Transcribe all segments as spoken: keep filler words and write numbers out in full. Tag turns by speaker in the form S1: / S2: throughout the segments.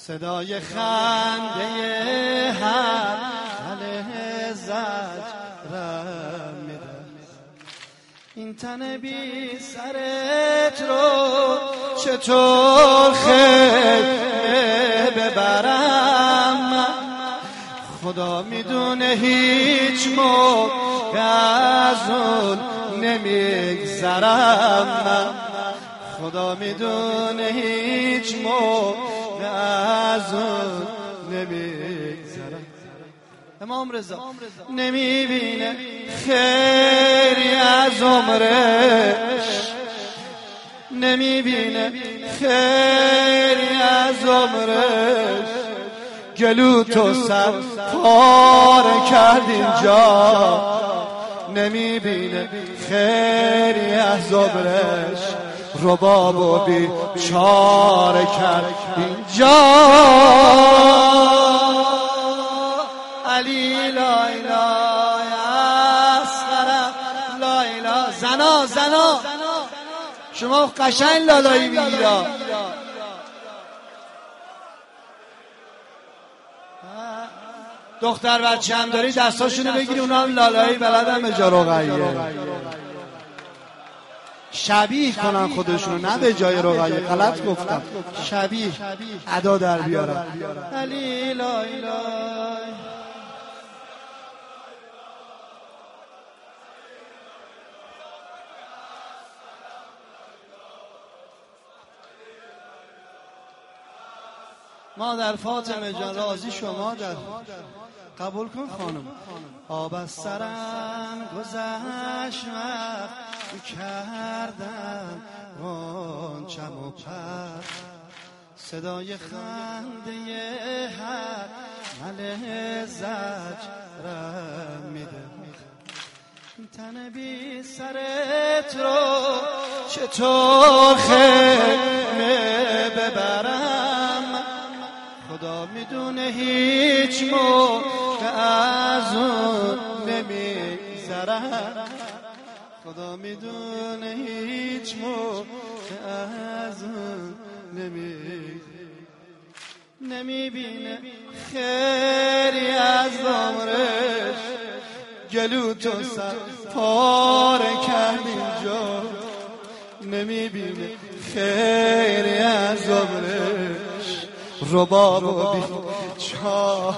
S1: صدای خنده هر علیه زجرم میده. این تن بی سرت رو چطور خیمه ببرم؟ خدا میدونه هیچ موقع از اون نمیگذرم. خدا میدونه هیچ موقع از اون نمیگذرم. امام رضا نمیبینه خیری از عمرش، نمیبینه خیری از عمرش. گلو تو سر پاره کرد اینجا، نمیبینه خیری از عمرش. ربابو بیچاره کرد اینجا. علی لا اله اصغر لا اله. زنا زنا شما قشنگ لالایی میگید. دختر بچه هم داری دستاشونو بگیری، اونا هم لالایی بلدن به جا رقیه. شبیه کنن خودشونو، نه به جای رقیه. غلط گفتم، شبیه ادا در بیارن. علی لا اله. مادر فاطمه جان راضی شما در قبول کن خانم. آب از سرم گذشت وقت کردم غنچم و پر. صدای خنده هر مله زجرم میده. تن بی سرت رو چطور خیمه ببرم؟ خدا میدونه هیچ موقع از اون نمیگذرم. خدا میدونه هیچ موقع از اون نمیگذرم. نمیبینه خیری از عمرش. گلو تو سر پاره کرد اینجا، نمیبینه خیری از عمرش. ربابو بیچاره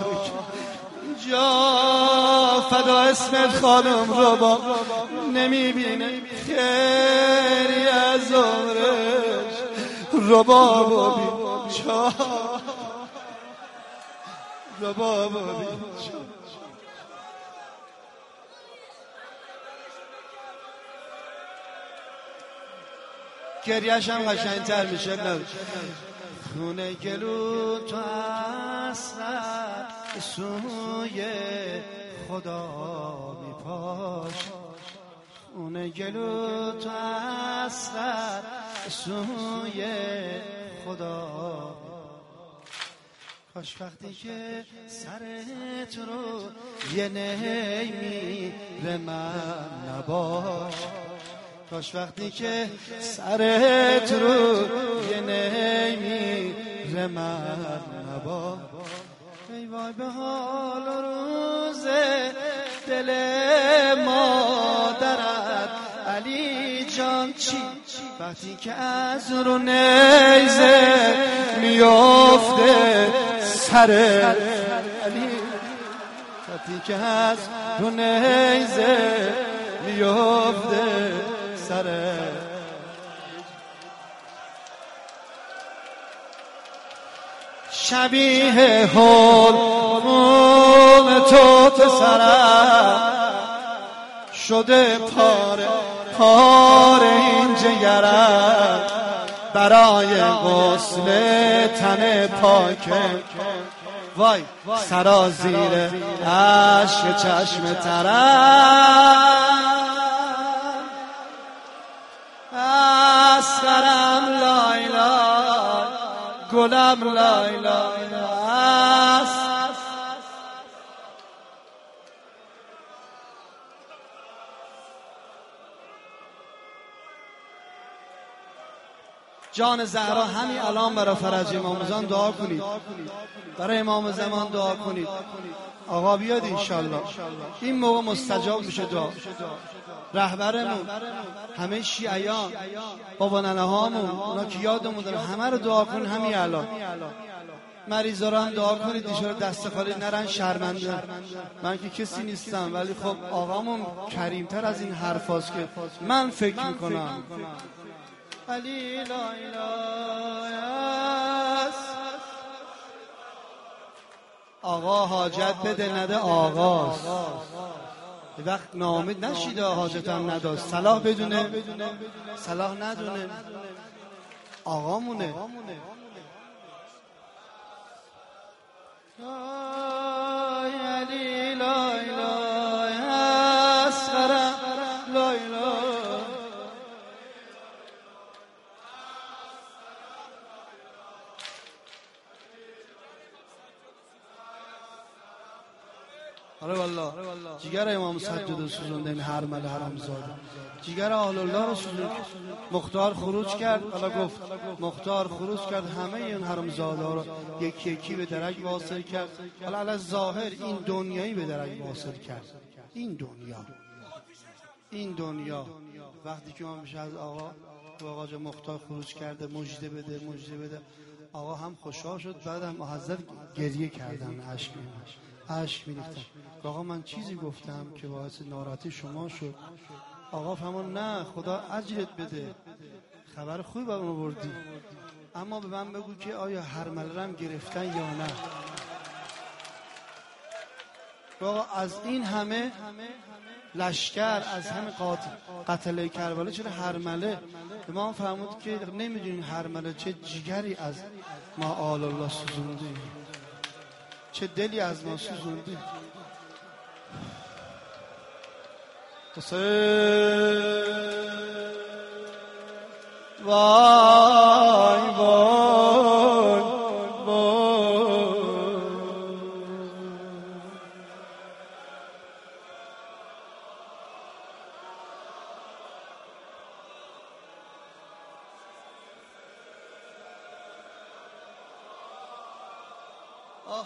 S1: جا فدا اسمت خانم. رباب نمیبینه خیری از عمرش. ربابو بیچاره، ربابو بیچاره. گریه‌ش هم قشنگ‌تر میشه. خونه گلو تو اصلا سوی خدا میپاش. خونه گلو تو اصلا سوی خدا. کاش وقتی که سرت رو یه نیمیره من نباش. کاش وقتی که سرت رو یه نیمیره من نباش. ای وای به حال و روز دل مادرت علی جان چی؟ وقتی که از رو نیزه میافته سر علی. وقتی که از رو نیزه میافته سر. شبیه حلقوم تو پسرم شده پاره پاره این جگرم. برای غسل تن پاکه وای سرازیر عشق چشم ترم. اسقرم لایلا گلم لایلا. جان زهرا همین الان برای فرج امام زمان دعا کنید، برای امام زمان دعا کنید. آقا بیاد انشالله این موقع مستجاب میشه دعا. رهبرمون، همه شیعیان، بابا ننه هامون، اونا که یادمون دارن، همه رو دعا کن همین الان. مریضا رو هم دعا کنید ایشون دست خالی نرن، شرمنده. من که کسی نیستم، ولی خب آقامون کریمتر از این حرفاست که من فکر میکنم. علی لا اله آقا حاجت بده نده آقاست. یه وقت ناامید نشید حاجت هم نداشت، صلاح بدونه صلاح ندونه، آقامونه. علی لا اله اصغر لا اله. آره والله جیگر امام سجاد سوزونده، این هرمل حرامزاده جیگر اهل الله رو سوزوند. مختار خروج کرد، حالا گفت مختار خروج کرد، همه این حرامزاده ها رو یکی یکی به درک واصل کرد. حالا علی ظاهر این دنیایی به درک واصل کرد. این دنیا این دنیا وقتی که ما میشه از آقا تو آقا جا مختار خروج کرده مجده بده مجده بده، آقا هم خوشحال شد، بعد هم حضرت گریه کردن، اشک اشک میریختن. آقا من چیزی گفتم که باعث ناراحتی شما شد؟ آقا فرمود نه خدا اجرت بده، خبر خوبی برام آوردی، اما به من بگو که آیا هرمله هم گرفتن یا نه. آقا از این همه لشکر، از همه قاتل قتل کربلا چرا هرمله؟ امام فرمود که نمیدونین هرمله چه جگری از ما آل الله سوزونده، چه دلی از ما سوزونده. وای وای وای آه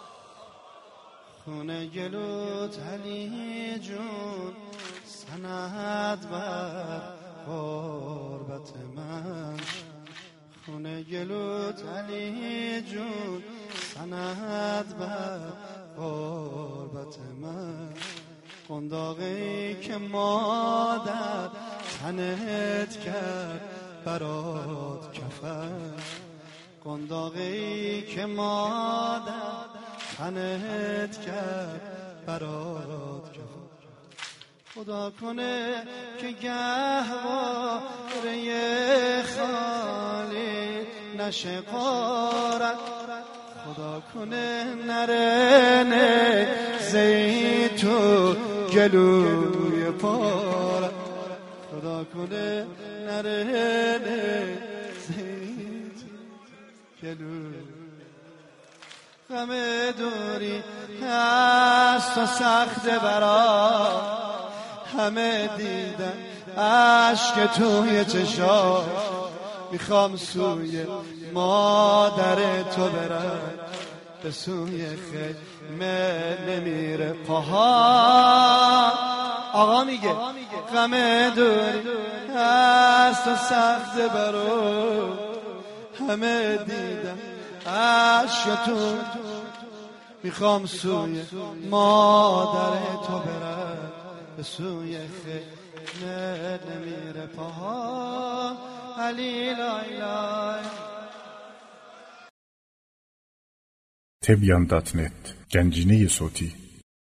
S1: خونه گلوت علی جون سند بر غربت من، خونه گلوت علی جون سند بر غربت من، قنداقی که مادر تنت کرد برات کفن، قنداقی که مادر تنت کرد برات کفن. خدا کنه که گهواره خالی نشه قارت، خدا کنه نرنه زیتو گلوی پارت، خدا کنه نرنه زیتو گلوی. غم دوری هست و سخت برا، همه دیدن عشق توی چشا، میخوام سوی مادر تو برم، به سوی خیمه نمیره پاها. آقا میگه غم دوری هست و سخت برا، همه دیدن عشق تو، میخوام سوی مادر تو برم، به سوی خیمه نمیره پاها. علی لا اله.
S2: تبیان دات نت گنجینه صوتی